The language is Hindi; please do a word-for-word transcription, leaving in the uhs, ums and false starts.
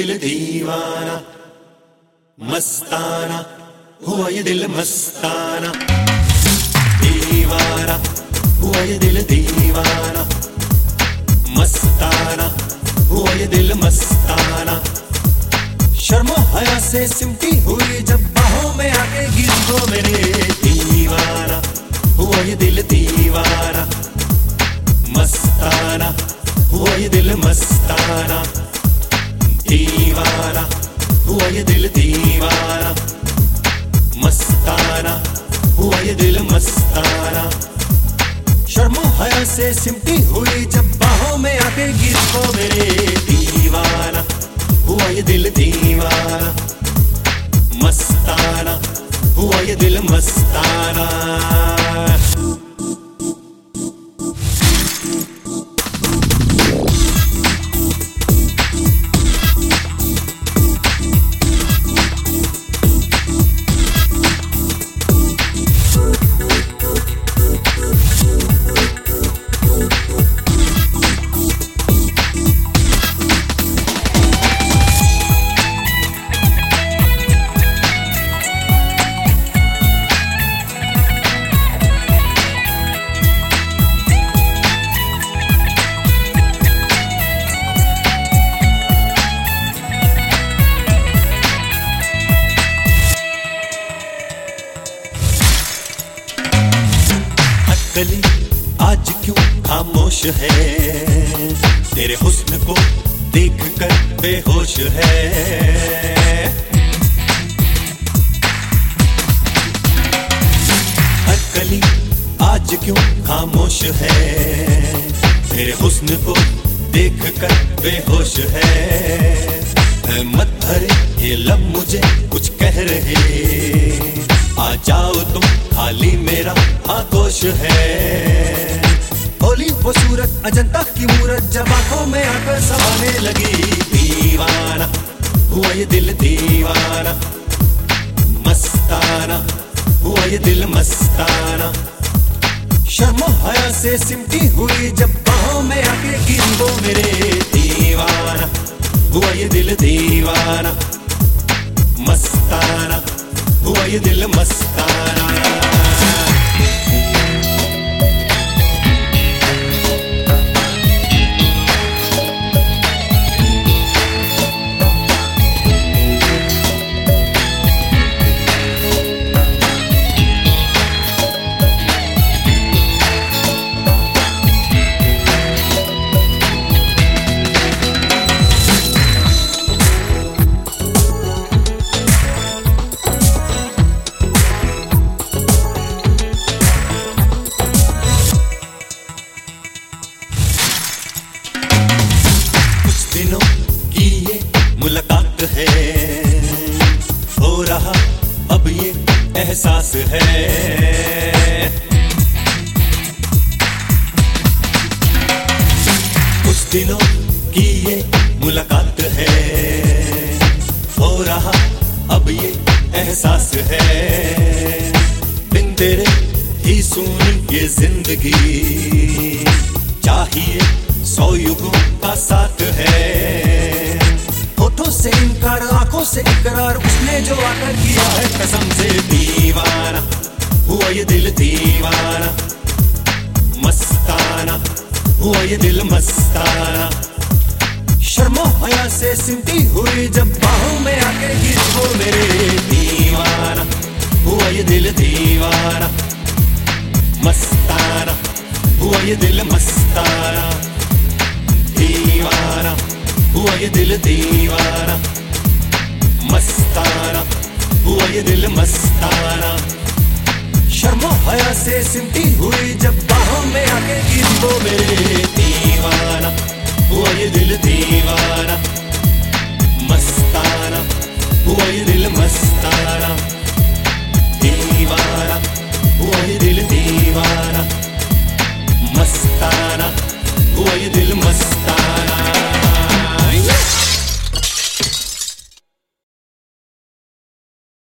दिल दीवाना, मस्ताना हुआ ये दिल मस्ताना, दीवाना हुआ ये दिल दीवाना, मस्ताना हुआ ये दिल मस्ताना। शर्मो हया से सिमटी हुई जब बाहों में आके गिर गो मेरे, दीवाना हुआ ये दिल दीवाना, मस्ताना हुआ ये दिल मस्ताना, दीवाना हुआ ये दिल दीवाना, मस्ताना हुआ ये दिल मस्ताना। शर्मो हया से सिमटी हुई जब बाहों में आके गिर गो मेरे, दीवाना हुआ ये दिल दीवाना, मस्ताना हुआ ये दिल मस्ताना। कली आज क्यों खामोश है, तेरे हुस्न को देखकर बेहोश है। हर कली आज क्यों खामोश है, तेरे हुस्न को देखकर बेहोश है। मत भरे ये लब मुझे कुछ कह रहे, आ जाओ तुम खाली मेरा आगोश है। होली वो सूरत अजंता की मूरत जब आंखों में आकर समाने लगी, दीवाना हुआ ये दिल दीवाना, मस्ताना हुआ ये दिल मस्ताना। शर्मो हया से सिमटी हुई जब बाहों में आके गिरी वो मेरे, दीवाना हुआ ये दिल दीवाना, मस्ताना हुआ ये दिल मस्ताना। दिनों की ये मुलाकात है, हो रहा अब ये एहसास है। कुछ दिनों की ये मुलाकात है, हो रहा अब ये एहसास है। बिन तेरे ही सुनी ये जिंदगी, चाहिए सौ युगों का साथ है। होठों से इनकार आंखों से इकरार, उसने जो आकर किया है कसम से, दीवाना हुआ ये दिल दीवाना, मस्ताना हुआ ये दिल मस्ताना। शर्मो हया से सिमटी हुई जब बाहों में आके गिरी वो मेरे, दीवाना हुआ ये दिल दीवाना, मस्ताना हुआ ये दिल मस्ताना, दीवाना हुआ ये दिल दीवाना, मस्ताना हुआ ये दिल मस्ताना। शर्मो हया से सिमटी हुई जब बाहों में आके गिरी वो मेरे, दीवाना हुआ ये दिल दीवाना, मस्ताना हुआ ये दिल मस्ताना।